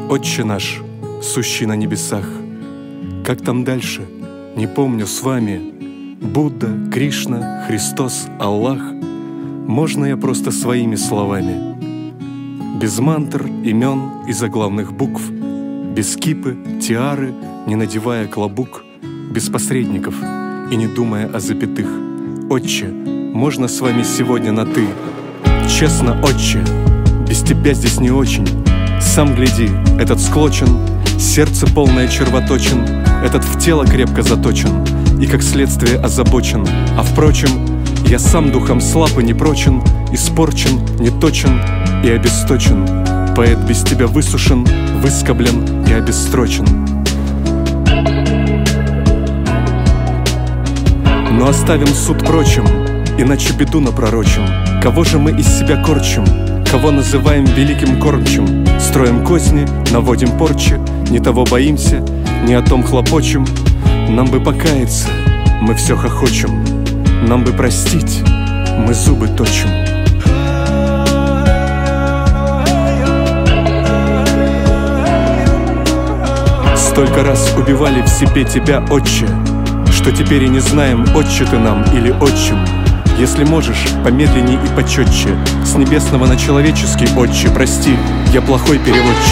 Отче наш, сущий на небесах. Как там дальше? Не помню, с вами Будда, Кришна, Христос, Аллах. Можно я просто своими словами? Без мантр, имен и заглавных букв, без кипы, тиары, не надевая клобук, без посредников и не думая о запятых. Отче, можно с вами сегодня на «ты»? Честно, Отче, без тебя здесь не очень. Сам гляди, этот склочен, сердце полное червоточин, этот в тело крепко заточен и как следствие озабочен. А впрочем, я сам духом слаб и непрочен, испорчен, неточен и обесточен. Поэт без тебя высушен, выскоблен и обестрочен. Но оставим суд прочим, иначе беду напророчим. Кого же мы из себя корчим? Кого называем великим кормчим? Строим козни, наводим порчи, не того боимся, не о том хлопочем. Нам бы покаяться, мы все хохочем. Нам бы простить, мы зубы точим. Столько раз убивали в себе тебя, Отче, что теперь и не знаем, отче ты нам или отчим. Если можешь, помедленней и почетче, с небесного на человеческий, Отче, прости, я плохой переводчик.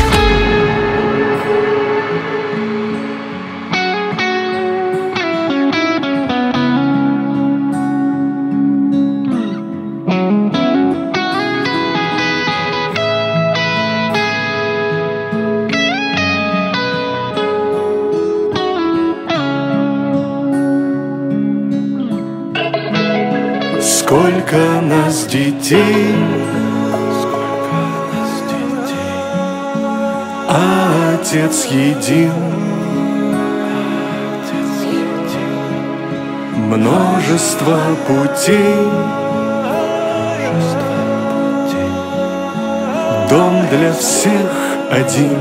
Сколько нас детей, а Отец един. Множество путей, дом для всех один.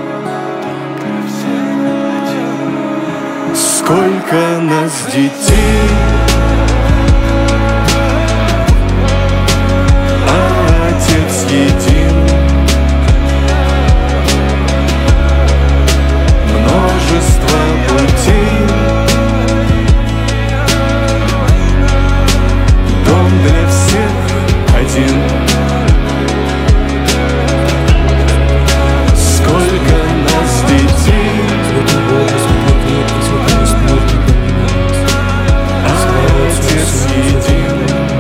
Сколько нас детей, един. Множество путей, дом для всех один. Сколько нас детей, а Отец един.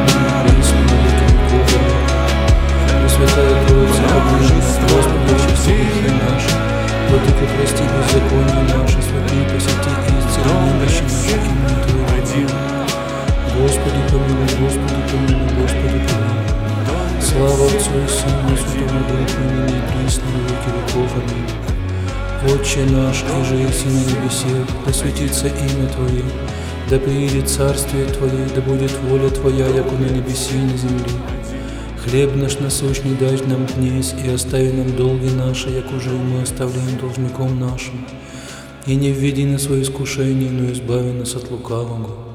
Владыка, прости беззаконие наше, святые посети истину, нищим нашим именем Твоим. Господи помилуй, Господи помилуй, Господи помилуй. Слава Отцу и Сыну и Святому Духу, ныне и присно во веки веков. Аминь. Отче наш, иже еси на небесе, да светится имя Твое, да приидет царствие Твое, да будет воля Твоя, яко на небеси и на земле. Хлеб наш насущный дай нам днесь, и остави нам долги наши, як уже мы оставляем должником нашим. И не введи на свои искушения, но избави нас от лукавого.